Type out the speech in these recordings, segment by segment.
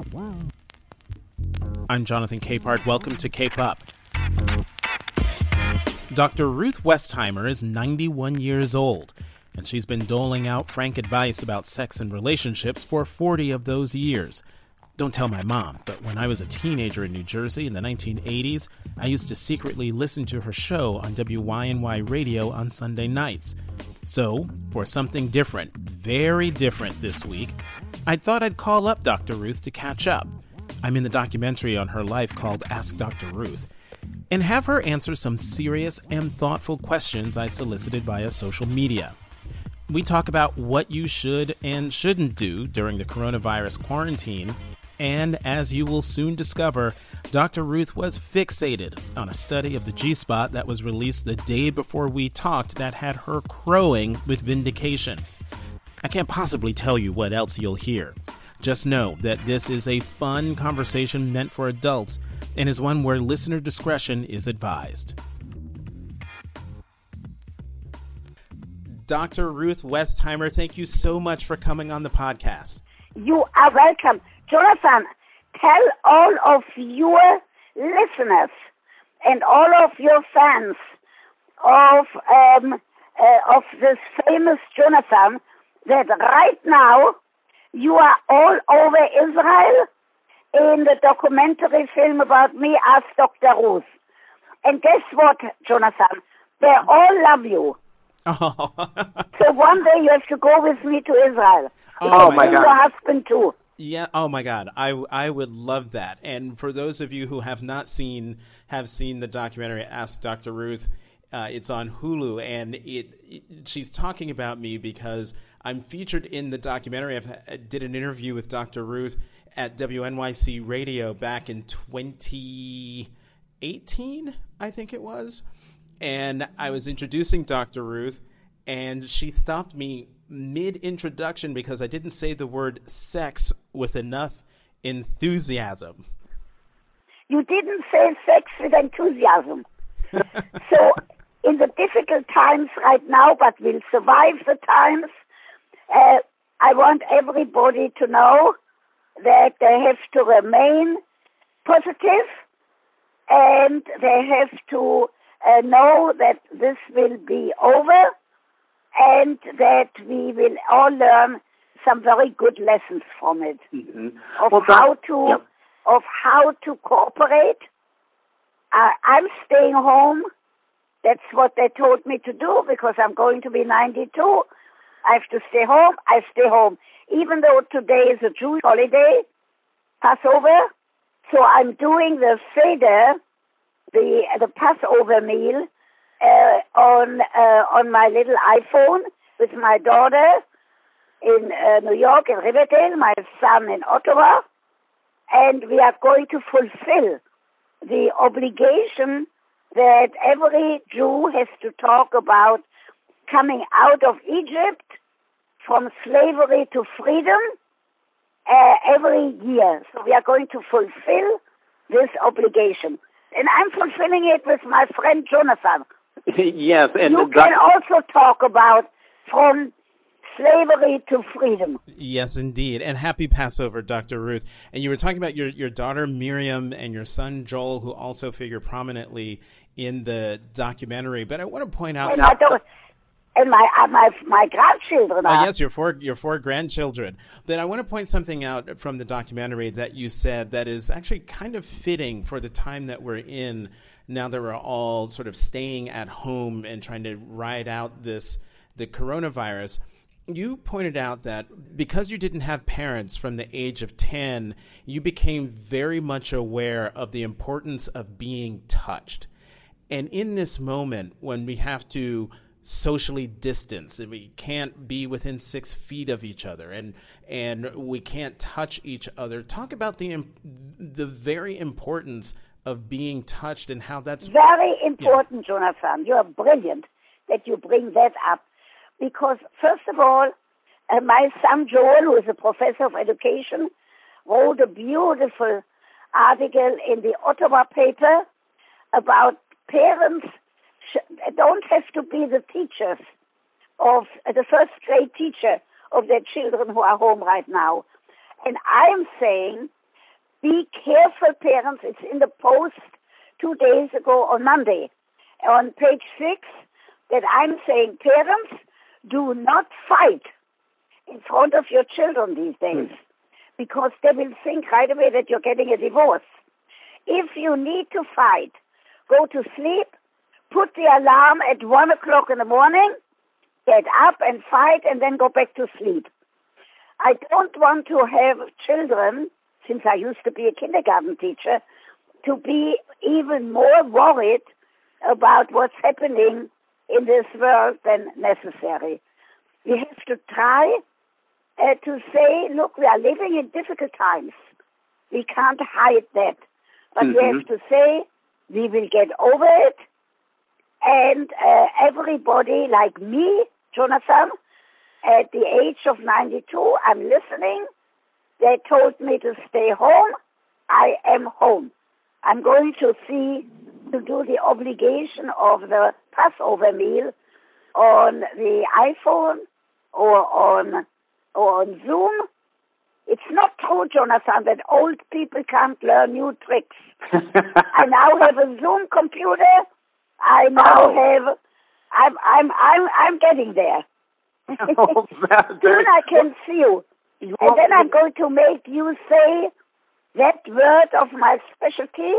I'm Jonathan Capehart. Welcome to Cape Up. Dr. Ruth Westheimer is 91 years old, and she's been doling out frank advice about sex and relationships for 40 of those years. Don't tell my mom, but when I was a teenager in New Jersey in the 1980s, I used to secretly listen to her show on WYNY radio on Sunday nights. So, for something different, very different this week, I thought I'd call up Dr. Ruth to catch up. I'm in the documentary on her life called Ask Dr. Ruth, and have her answer some serious and thoughtful questions I solicited via social media. We talk about what you should and shouldn't do during the coronavirus quarantine, and as you will soon discover, Dr. Ruth was fixated on a study of the G-spot that was released the day before we talked that had her crowing with vindication. I can't possibly tell you what else you'll hear. Just know that this is a fun conversation meant for adults and is one where listener discretion is advised. Dr. Ruth Westheimer, thank you so much for coming on the podcast. You are welcome. Jonathan, tell all of your listeners and all of your fans of this famous Jonathan that right now you are all over Israel in the documentary film about me, Ask Dr. Ruth. And guess what, Jonathan? They all love you. Oh. So one day you have to go with me to Israel. Oh my God. Your husband too. Yeah. Oh my God. I would love that. And for those of you who have seen the documentary Ask Dr. Ruth, it's on Hulu, and she's talking about me because I'm featured in the documentary. I did an interview with Dr. Ruth at WNYC Radio back in 2018, I think it was. And I was introducing Dr. Ruth, and she stopped me mid-introduction because I didn't say the word sex with enough enthusiasm. You didn't say sex with enthusiasm. So in the difficult times right now, but we'll survive the times, I want everybody to know that they have to remain positive, and they have to know that this will be over, and that we will all learn some very good lessons from it, of how to cooperate. I'm staying home. That's what they told me to do because I'm going to be 92. I have to stay home. I stay home. Even though today is a Jewish holiday, Passover, so I'm doing the Seder, the Passover meal, on my little iPhone with my daughter in New York, in Riverdale, my son in Ottawa, and we are going to fulfill the obligation that every Jew has to talk about coming out of Egypt from slavery to freedom every year. So we are going to fulfill this obligation. And I'm fulfilling it with my friend Jonathan. Yes. And you can also talk about from slavery to freedom. Yes, indeed. And happy Passover, Dr. Ruth. And you were talking about your daughter Miriam and your son Joel, who also figure prominently in the documentary. But I want to point out... And my grandchildren are. Oh, yes, your four grandchildren. But I want to point something out from the documentary that you said that is actually kind of fitting for the time that we're in now that we're all sort of staying at home and trying to ride out the coronavirus. You pointed out that because you didn't have parents from the age of 10, you became very much aware of the importance of being touched. And in this moment when we have to socially distance and we can't be within 6 feet of each other and we can't touch each other, talk about the very importance of being touched and how that's very important. Jonathan, you're brilliant that you bring that up, because first of all, my son Joel, who is a professor of education, wrote a beautiful article in the Ottawa paper about parents don't have to be the teachers of the first grade teacher of their children who are home right now. And I'm saying be careful, parents. It's in the Post 2 days ago on Monday, on page 6, that I'm saying, parents, do not fight in front of your children these days, because they will think right away that you're getting a divorce. If you need to fight, go to sleep, put the alarm at 1 o'clock in the morning, get up and fight, and then go back to sleep. I don't want to have children, since I used to be a kindergarten teacher, to be even more worried about what's happening in this world than necessary. We have to try to say, look, we are living in difficult times. We can't hide that. But we have to say, we will get over it. And everybody like me, Jonathan, at the age of 92, I'm listening. They told me to stay home. I am home. I'm going to do the obligation of the Passover meal on the iPhone or on Zoom. It's not true, Jonathan, that old people can't learn new tricks. I now have a Zoom computer. I now have. I'm getting there. Soon I can see you, and then I'm going to make you say that word of my specialty,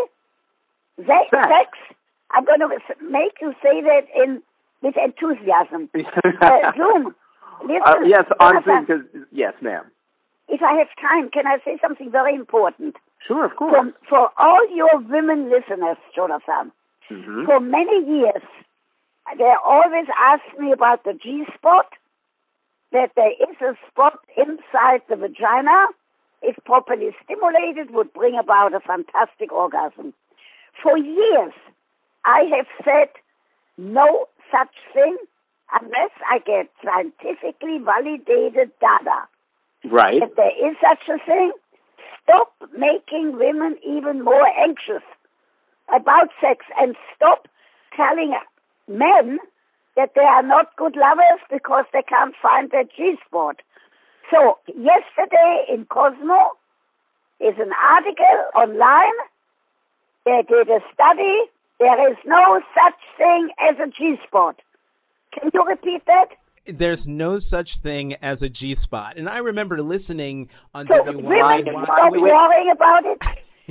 sex. I'm going to make you say that with enthusiasm. Zoom. Listen, yes, on Zoom. Yes, ma'am. If I have time, can I say something very important? Sure, of course. For all your women listeners, Jonathan, for many years, they always ask me about the G-spot, that there is a spot inside the vagina, if properly stimulated, would bring about a fantastic orgasm. For years, I have said no such thing unless I get scientifically validated data. Right. If there is such a thing, stop making women even more anxious about sex and stop telling men that they are not good lovers because they can't find their G-spot. So yesterday in Cosmo is an article online. They did a study. There is no such thing as a G-spot. Can you repeat that? There's no such thing as a G-spot. And I remember listening on so WY. Women stop worrying about it.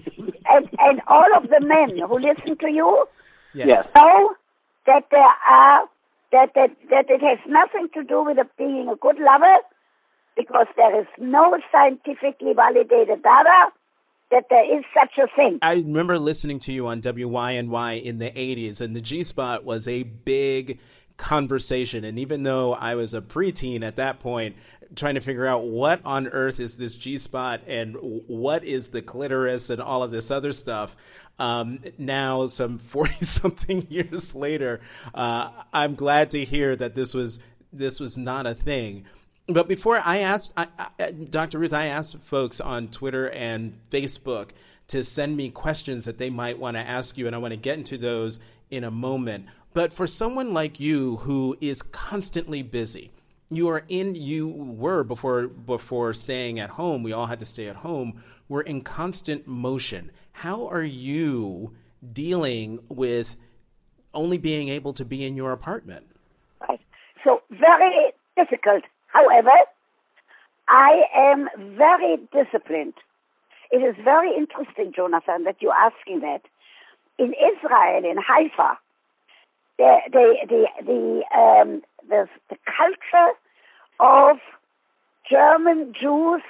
and all of the men who listen to you know that there are that it has nothing to do with being a good lover, because there is no scientifically validated data that there is such a thing. I remember listening to you on WYNY in the 80s, and the G-spot was a big conversation. And even though I was a preteen at that point, trying to figure out what on earth is this G-spot and what is the clitoris and all of this other stuff, now some 40-something years later, I'm glad to hear that this was not a thing. But before I asked, Dr. Ruth, I asked folks on Twitter and Facebook to send me questions that they might want to ask you, and I want to get into those in a moment. But for someone like you who is constantly busy, you were before staying at home, we all had to stay at home, we're in constant motion. How are you dealing with only being able to be in your apartment? Right. So very difficult. However, I am very disciplined. It is very interesting, Jonathan, that you're asking that. In Israel, in Haifa, the culture of German Jews,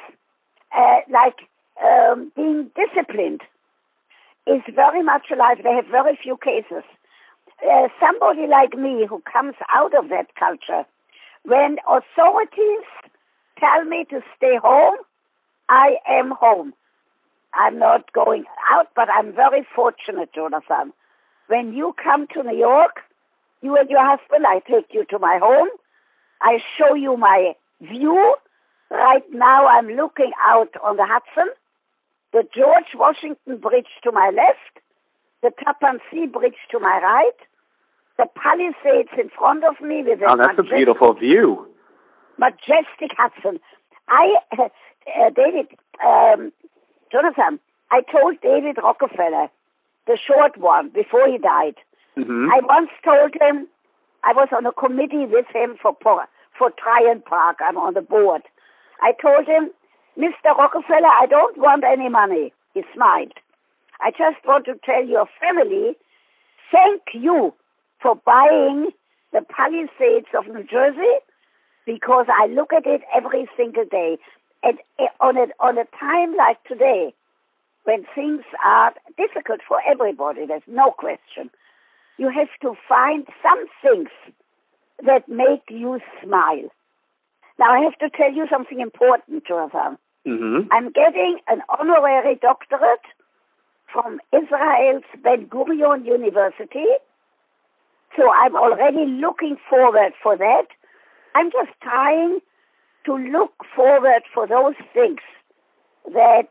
being disciplined, is very much alive. They have very few cases. Somebody like me who comes out of that culture, when authorities tell me to stay home, I am home. I'm not going out, but I'm very fortunate, Jonathan. When you come to New York, you and your husband, I take you to my home. I show you my view. Right now I'm looking out on the Hudson, the George Washington Bridge to my left, the Tappan Zee Bridge to my right, the Palisades in front of me with that's a beautiful view. Majestic Hudson. David, Jonathan, I told David Rockefeller, the short one, before he died. Mm-hmm. I once told him, I was on a committee with him for Tryon Park. I'm on the board. I told him, Mr. Rockefeller, I don't want any money. He smiled. I just want to tell your family, thank you for buying the Palisades of New Jersey, because I look at it every single day. And on a time like today, when things are difficult for everybody, there's no question, you have to find some things that make you smile. Now, I have to tell you something important, Jonathan. Mm-hmm. I'm getting an honorary doctorate from Israel's Ben Gurion University, so I'm already looking forward for that. I'm just trying to look forward for those things that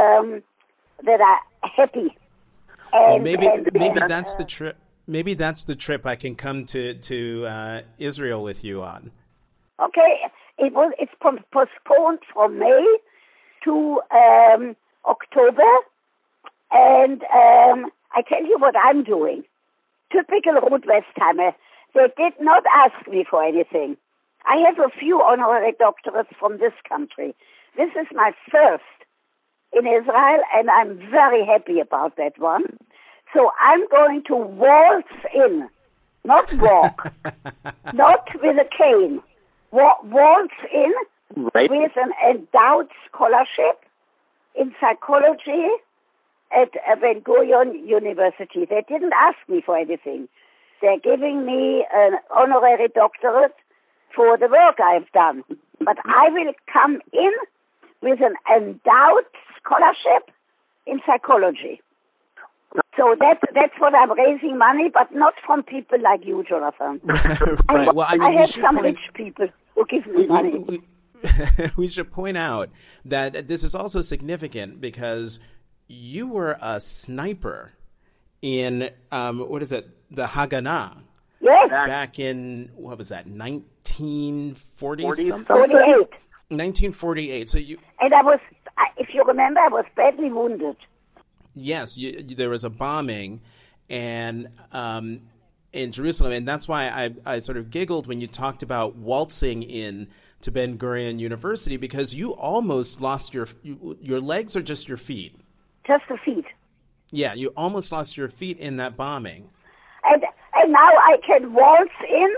are happy. Well, maybe that's the trip. Maybe that's the trip I can come to Israel with you on. Okay, it's postponed from May to October, and I tell you what I'm doing. Typical Ruth Westheimer. They did not ask me for anything. I have a few honorary doctorates from this country. This is my first in Israel, and I'm very happy about that one. So I'm going to waltz in, not walk, not with a cane. Waltz in with an endowed scholarship in psychology at Ben Gurion University. They didn't ask me for anything. They're giving me an honorary doctorate for the work I've done. But I will come in with an endowed scholarship in psychology. So that's what I'm raising money, but not from people like you, Jonathan. Right. Well, I have some rich people who give me money. We should point out that this is also significant because you were a sniper in, the Haganah. Yes. Back in, what was that, 1940 something? 48. 1948. So you... And if you remember, I was badly wounded. Yes, there was a bombing in Jerusalem, and that's why I sort of giggled when you talked about waltzing in to Ben Gurion University, because you almost lost your legs or just your feet? Just the feet. Yeah, you almost lost your feet in that bombing. And now I can waltz in?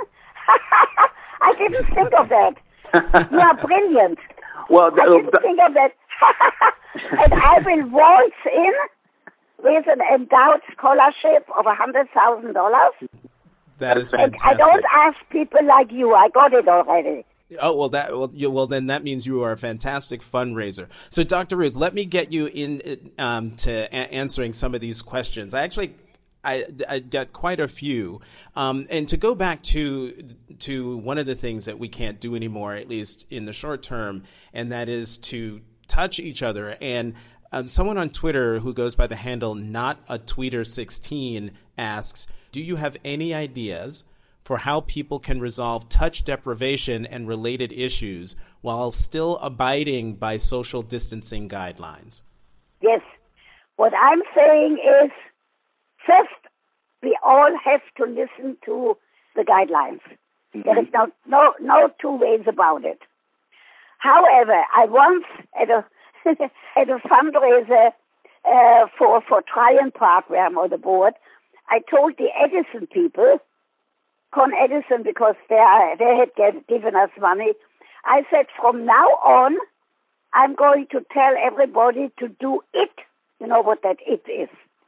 I didn't think of that. You are brilliant. Well, I didn't think of that. And I will waltz in with an endowed scholarship of $100,000. That is and fantastic. I don't ask people like you. I got it already. Oh, well, then that means you are a fantastic fundraiser. So, Dr. Ruth, let me get you in to answering some of these questions. I got quite a few. And to go back to one of the things that we can't do anymore, at least in the short term, and that is to touch each other. And someone on Twitter who goes by the handle NotATweeter16 asks, do you have any ideas for how people can resolve touch deprivation and related issues while still abiding by social distancing guidelines? Yes. What I'm saying is, first, we all have to listen to the guidelines. Mm-hmm. There is no two ways about it. However, I once at a fundraiser for Tryon Park, where I'm on the board, I told the Edison people, Con Edison, because they had given us money, I said, from now on, I'm going to tell everybody to do it. You know what that it is?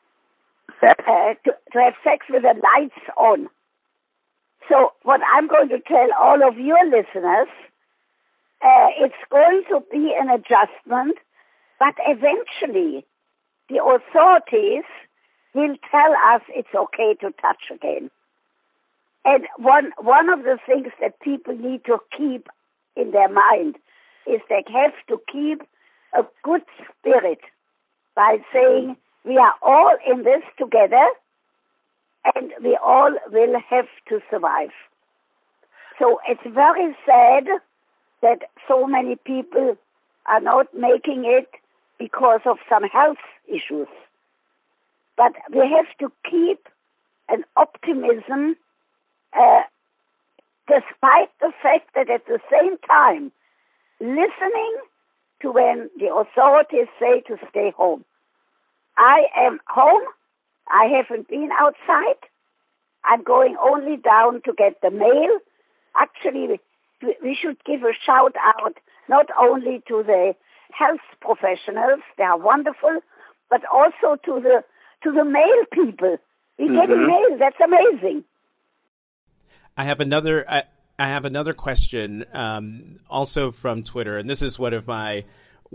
To have sex with the lights on. So what I'm going to tell all of your listeners, it's going to be an adjustment, but eventually the authorities will tell us it's okay to touch again. And one of the things that people need to keep in their mind is they have to keep a good spirit by saying, we are all in this together, and we all will have to survive. So it's very sad that so many people are not making it because of some health issues. But we have to keep an optimism despite the fact that at the same time, listening to when the authorities say to stay home. I am home. I haven't been outside. I'm going only down to get the mail. Actually, we should give a shout out not only to the health professionals, they are wonderful, but also to the mail people. We're getting mail. That's amazing. I have another question, also from Twitter, and this is one of my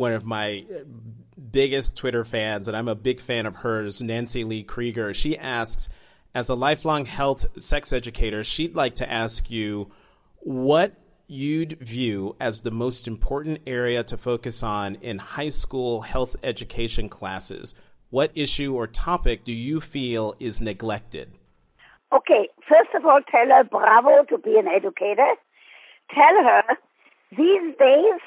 biggest Twitter fans, and I'm a big fan of hers, Nancy Lee Krieger. She asks, as a lifelong health sex educator, she'd like to ask you what you'd view as the most important area to focus on in high school health education classes. What issue or topic do you feel is neglected? Okay, first of all, tell her bravo to be an educator. Tell her these days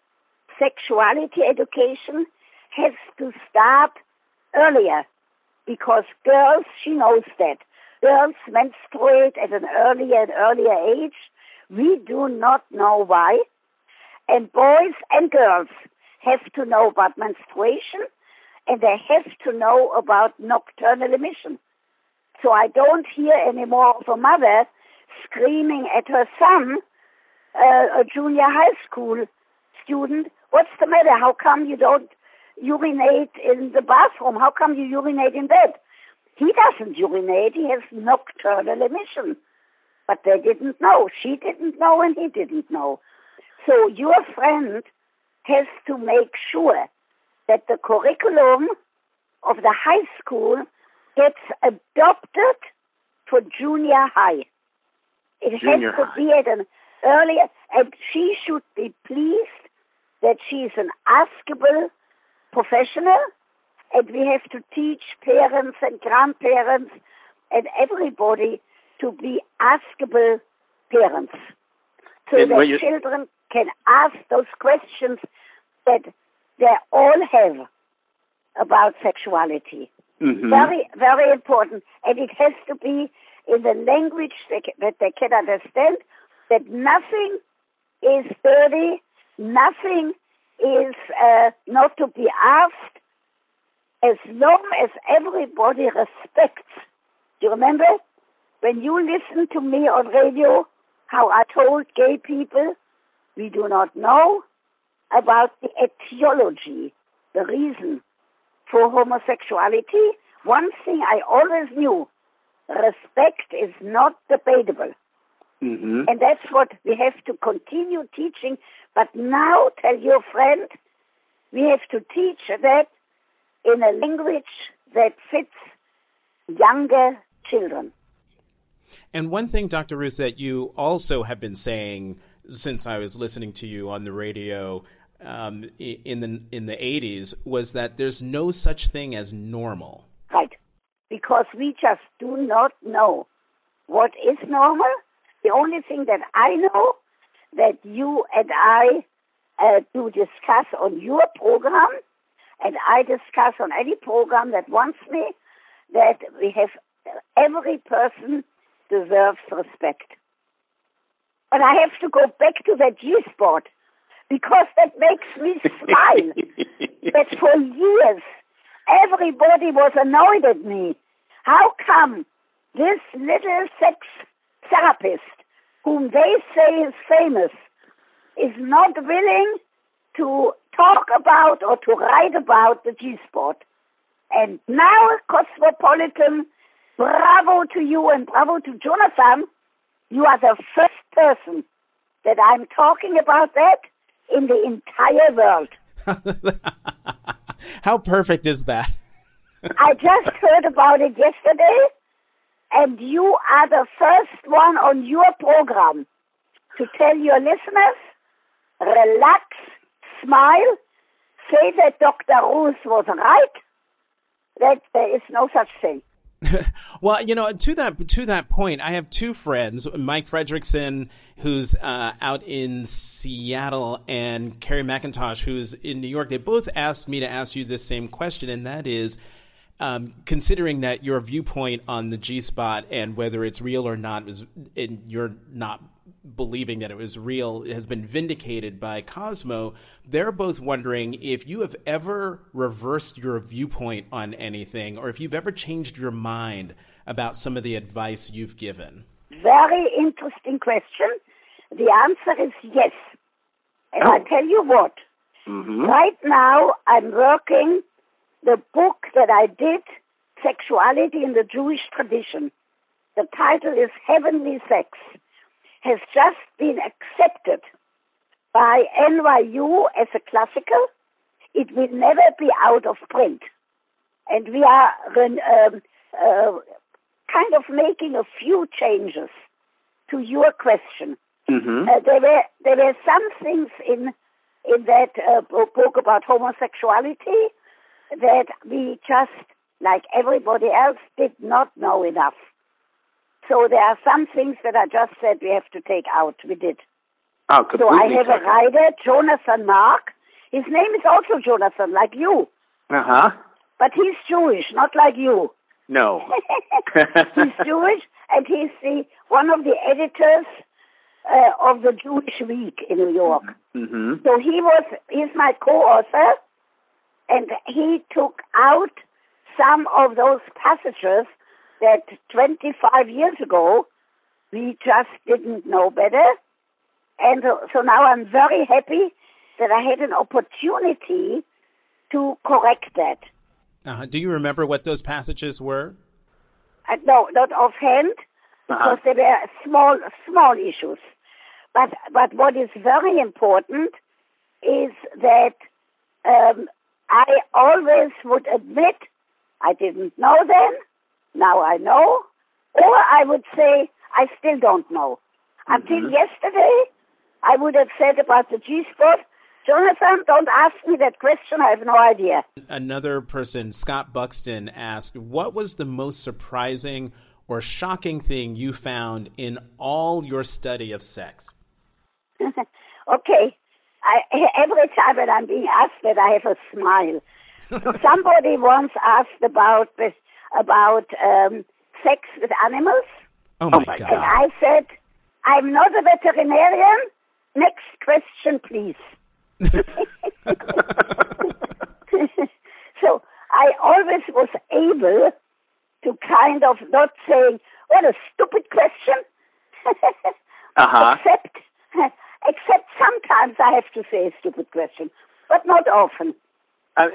sexuality education has to start earlier because girls, she knows that, girls menstruate at an earlier and earlier age. We do not know why. And boys and girls have to know about menstruation and they have to know about nocturnal emission. So I don't hear anymore of a mother screaming at her son, a junior high school student, what's the matter? How come you don't urinate in the bathroom? How come you urinate in bed? He doesn't urinate. He has nocturnal emission. But they didn't know. She didn't know and he didn't know. So your friend has to make sure that the curriculum of the high school gets adopted for junior high. It has to be at an earlier, and she should be pleased that she's an askable professional, and we have to teach parents and grandparents and everybody to be askable parents, so that children can ask those questions that they all have about sexuality. Very, very important. And it has to be in the language that they can understand, that nothing is dirty, nothing is not to be asked, as long as everybody respects. Do you remember when you listened to me on radio how I told gay people we do not know about the etiology, the reason for homosexuality? One thing I always knew, respect is not debatable. And that's what we have to continue teaching. But now, tell your friend, we have to teach that in a language that fits younger children. And one thing, Dr. Ruth, that you also have been saying since I was listening to you on the radio in the 80s was that there's no such thing as normal. Right. Because we just do not know what is normal. The only thing that I know that you and I do discuss on your program, and I discuss on any program that wants me, that we have every person deserves respect. But I have to go back to that G-spot because that makes me smile. That for years everybody was annoyed at me. How come this little sex therapist, whom they say is famous, is not willing to talk about or to write about the G-spot? And now, Cosmopolitan, bravo to you and bravo to Jonathan. You are the first person that I'm talking about that in the entire world. How perfect is that? I just heard about it yesterday, and you are the first one on your program to tell your listeners, relax, smile, say that Dr. Ruth was right, that there is no such thing. Well, to that point, I have two friends, Mike Fredrickson, who's out in Seattle, and Carrie McIntosh, who's in New York. They both asked me to ask you this same question, and that is, considering that your viewpoint on the G-spot and whether it's real or not, and you're not believing that it was real, has been vindicated by Cosmo, they're both wondering if you have ever reversed your viewpoint on anything, or if you've ever changed your mind about some of the advice you've given. Very interesting question. The answer is yes. And I tell you what, right now I'm working the book that I did, Sexuality in the Jewish Tradition. The title is Heavenly Sex. Has just been accepted by NYU as a classical. It will never be out of print. And we are kind of making a few changes to your question. There were some things in that book about homosexuality that we just, like everybody else, did not know enough. So there are some things that I just said we have to take out. We did. Oh, so I have a writer, Jonathan Mark. His name is also Jonathan, like you. But he's Jewish, not like you. No. He's Jewish, and he's one of the editors of the Jewish Week in New York. So he's my co-author, and he took out some of those passages that 25 years ago we just didn't know better. And so now I'm very happy that I had an opportunity to correct that. Do you remember what those passages were? No, not offhand, because they were small issues. But what is very important is that I always would admit I didn't know then. Now I know, or I would say I still don't know. Until yesterday, I would have said about the G-spot, Jonathan, don't ask me that question, I have no idea. Another person, Scott Buxton, asked, what was the most surprising or shocking thing you found in all your study of sex? Okay. Every time that I'm being asked that, I have a smile. Somebody once asked about sex with animals. Oh my God. And I said, I'm not a veterinarian. Next question, please. So I always was able to kind of not say, what a stupid question. Except sometimes I have to say a stupid question, but not often. But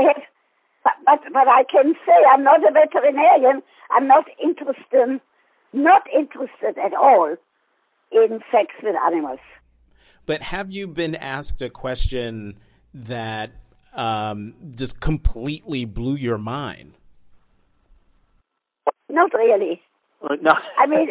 I can say I'm not a veterinarian. I'm not interested at all in sex with animals. But have you been asked a question that just completely blew your mind? Not really. No. I mean,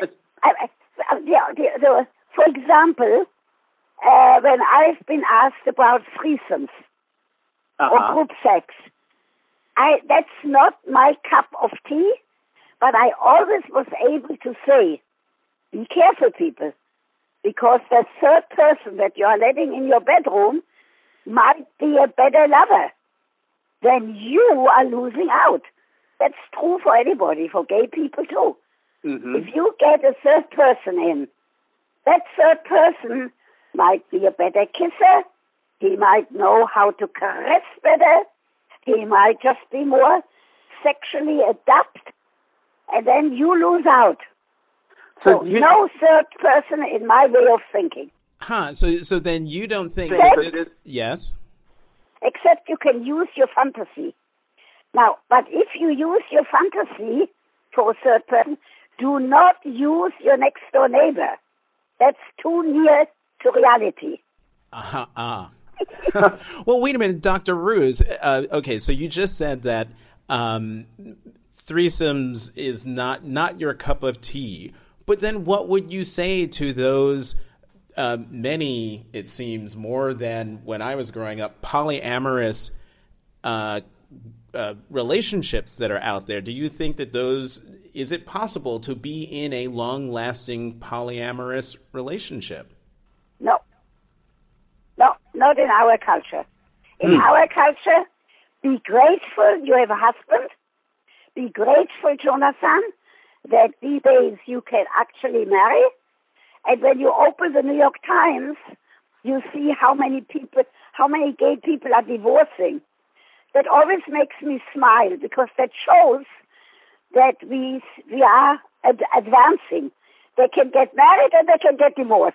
for example, when I've been asked about threesomes or group sex, that's not my cup of tea, but I always was able to say, be careful, people, because the third person that you are letting in your bedroom might be a better lover. Then you are losing out. That's true for anybody, for gay people too. If you get a third person in, that third person might be a better kisser. He might know how to caress better. He might just be more sexually adept. And then you lose out. So no third person in my way of thinking. So then you don't think... Yes? Except you can use your fantasy. Now, but if you use your fantasy for a third person, do not use your next door neighbor. That's too near to reality. Well, wait a minute, Dr. Ruth. Okay, so you just said that threesomes is not your cup of tea. But then what would you say to those many, it seems, more than when I was growing up, polyamorous relationships that are out there? Do you think that those is it possible to be in a long-lasting polyamorous relationship? No. No, not in our culture. In our culture, be grateful you have a husband. Be grateful, Jonathan, that these days you can actually marry. And when you open the New York Times, you see how many gay people are divorcing. That always makes me smile, because that shows that we are advancing. They can get married and they can get divorced.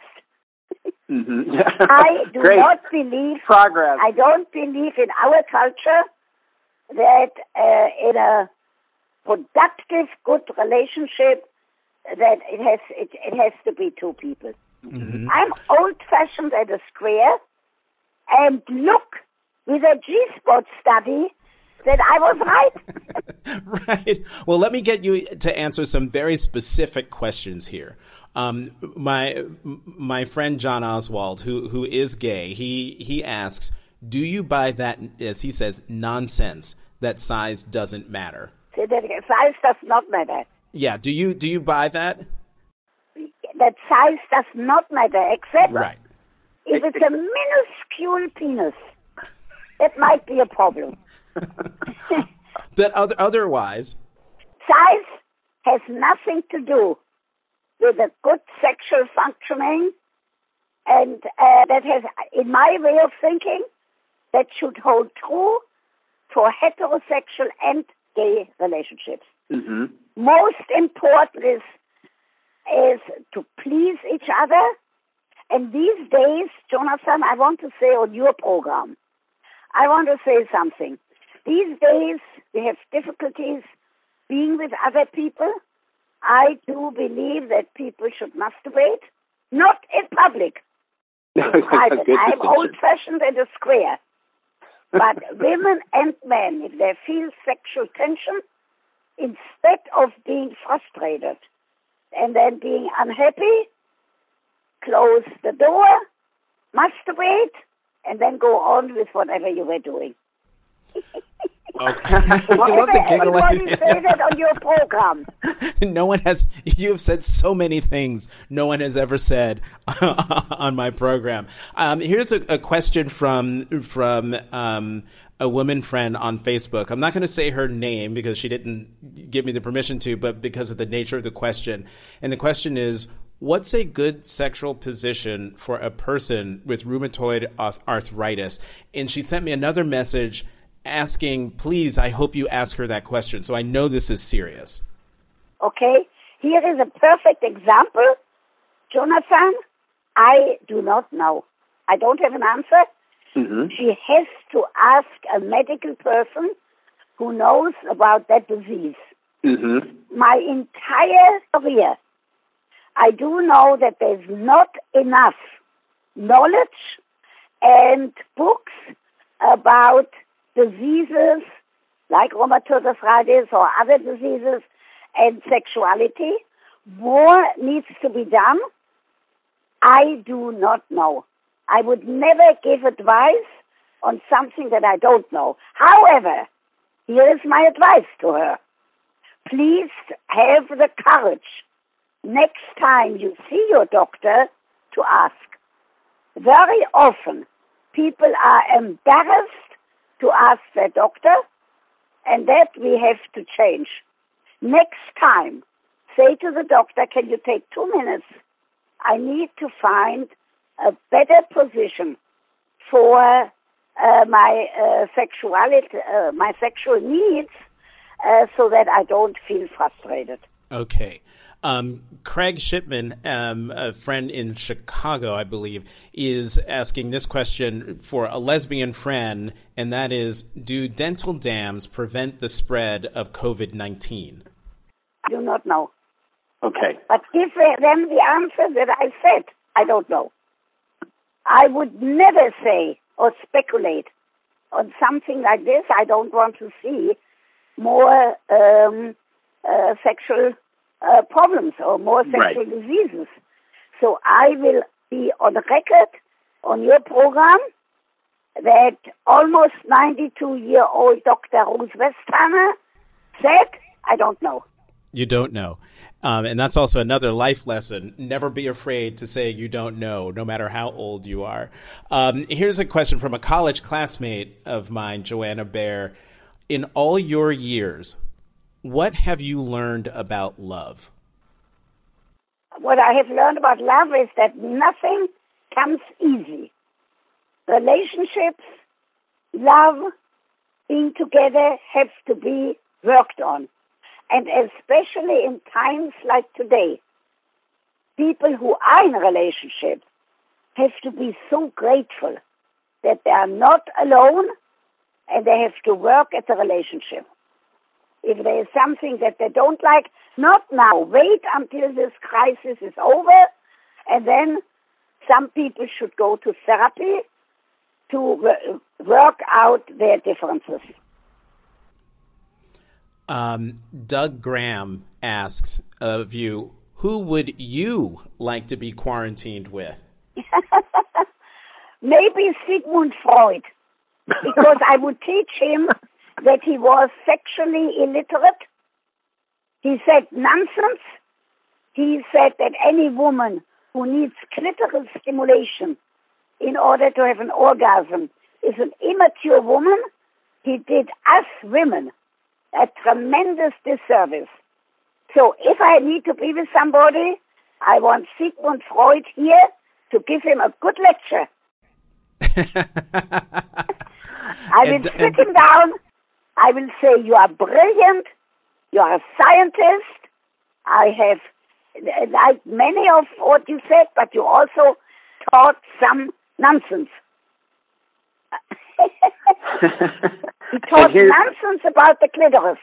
I do not believe progress. I don't believe in our culture that in a productive, good relationship that it has to be two people. Mm-hmm. I'm old-fashioned and a square, and look, with a G-spot study, that I was right. Right. Well, let me get you to answer some very specific questions here. My friend John Oswald, who is gay, he asks, do you buy that, as he says, nonsense that size doesn't matter? Size does not matter. Yeah. Do you buy that? That size does not matter, except right. If it's a minuscule penis, it might be a problem. But otherwise, size has nothing to do with a good sexual functioning, and that has, in my way of thinking, that should hold true for heterosexual and gay relationships. Mm-hmm. Most important is to please each other. And these days, Jonathan, I want to say on your program, I want to say something. These days, we have difficulties being with other people. I do believe that people should masturbate, not in public. In private. I'm old-fashioned and a square. But women and men, if they feel sexual tension, instead of being frustrated and then being unhappy, close the door, masturbate, and then go on with whatever you were doing. Okay. I love the giggle at the end. Say that on your program. No one has. You have said so many things no one has ever said on my program. Here's a question from a woman friend on Facebook. I'm not going to say her name because she didn't give me the permission to, but because of the nature of the question. And the question is, what's a good sexual position for a person with rheumatoid arthritis? And she sent me another message asking, please, I hope you ask her that question. So I know this is serious. Okay. Here is a perfect example. Jonathan, I do not know. I don't have an answer. Mm-hmm. She has to ask a medical person who knows about that disease. Mm-hmm. My entire career, I do know that there's not enough knowledge and books about diseases like rheumatoid arthritis or other diseases and sexuality. More needs to be done. I do not know. I would never give advice on something that I don't know. However, here is my advice to her. Please have the courage next time you see your doctor to ask. Very often, people are embarrassed to ask their doctor, and that we have to change. Next time, say to the doctor, can you take 2 minutes? I need to find a better position for my sexual needs so that I don't feel frustrated. Okay. Craig Shipman, a friend in Chicago, I believe, is asking this question for a lesbian friend, and that is, do dental dams prevent the spread of COVID-19? I do not know. Okay. But give them the answer that I said. I don't know. I would never say or speculate on something like this. I don't want to see more sexual problems or more sexual diseases. So I will be on the record on your program that almost 92-year-old Dr. Ruth Westheimer said, I don't know. You don't know. And that's also another life lesson. Never be afraid to say you don't know, no matter how old you are. Here's a question from a college classmate of mine, Joanna Baer. In all your years, what have you learned about love? What I have learned about love is that nothing comes easy. Relationships, love, being together have to be worked on. And especially in times like today, people who are in relationships have to be so grateful that they are not alone and they have to work at the relationship. If there is something that they don't like, not now. Wait until this crisis is over, and then some people should go to therapy to work out their differences. Doug Graham asks of you, who would you like to be quarantined with? Maybe Sigmund Freud, because I would teach him that he was sexually illiterate. He said nonsense. He said that any woman who needs clitoral stimulation in order to have an orgasm is an immature woman. He did us women a tremendous disservice. So if I need to be with somebody, I want Sigmund Freud here to give him a good lecture. I will sit him down. I will say, you are brilliant. You are a scientist. I have liked many of what you said, but you also taught some nonsense. He taught nonsense about the clitoris.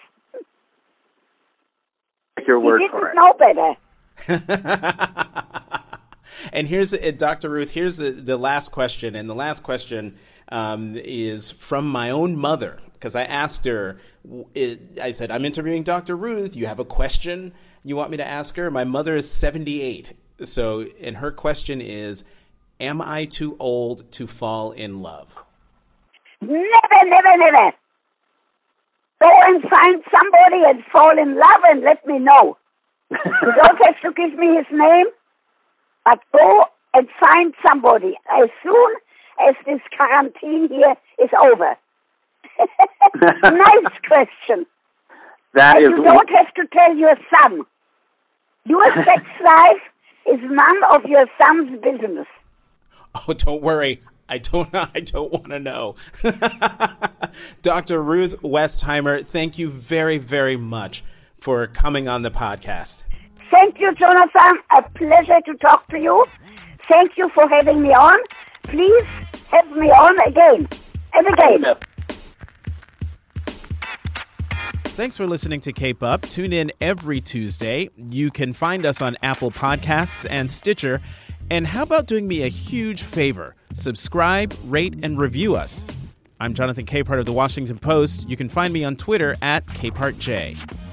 Your word he for it. Didn't know better. And here's, Dr. Ruth, here's the last question. And the last question is from my own mother, because I asked her, I said, I'm interviewing Dr. Ruth. You have a question you want me to ask her? My mother is 78. So, and her question is, am I too old to fall in love? Never, never, never. Go and find somebody and fall in love and let me know. You don't have to give me his name, but go and find somebody as soon as this quarantine here is over. Nice question. You don't have to tell your son. Your sex life is none of your son's business. Oh, don't worry. I don't want to know. Dr. Ruth Westheimer, thank you very, very much for coming on the podcast. Thank you, Jonathan. A pleasure to talk to you. Thank you for having me on. Please have me on again and again. Thanks for listening to Cape Up. Tune in every Tuesday. You can find us on Apple Podcasts and Stitcher. And how about doing me a huge favor? Subscribe, rate, and review us. I'm Jonathan Capehart of The Washington Post. You can find me on Twitter at CapehartJ.